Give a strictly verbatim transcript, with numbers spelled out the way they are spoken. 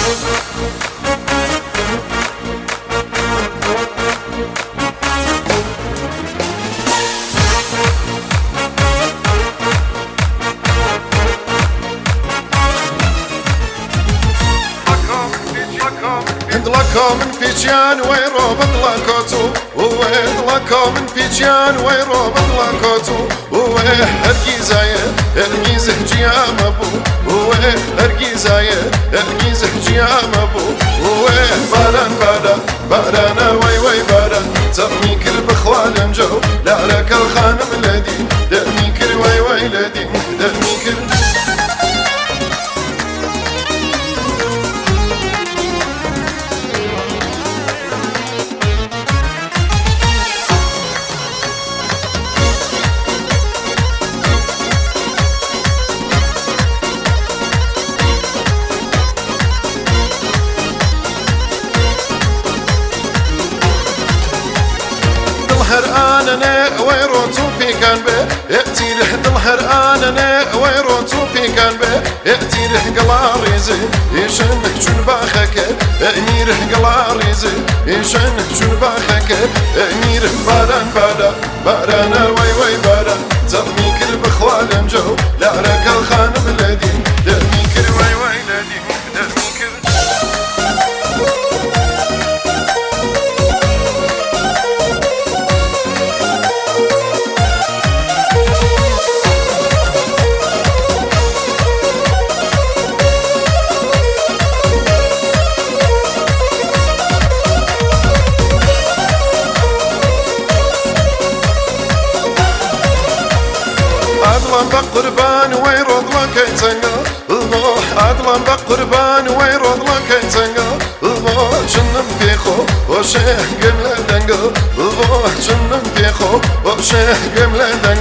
لكم من فيجان ويرو بدلكوتو وويد لكم من فيجان ويرو بدلكوتو وويد هرقيزايا هرقيزه جيام ابو وويد هرقيزايا هرقيزه جيام ابو وويد باران باران باران وي وي باران ترمي كل بخوالم جو لعلك الخانم لدي درمي كل وي وي لدي درمي كل هرآننا ويرو توبي كان به يأتي لحد الهرآننا ويرو توبي كان به يأتي لح قلاريزي يشنك جن باخك أمير قلاريزي يشنك جن باخك أمير باران باران باران وي وي باران ترمي كل بخوالم جو لعلك الخانم الذي درمي كل وي وي لدي درمي كل عدلان بقربان ويرض لك يتنقى الروح عدلان بقربان ويرض لك يتنقى الروح جنم بيخو وشيح قبل دنقى الروح جنم بيخو وشيح قبل دنقى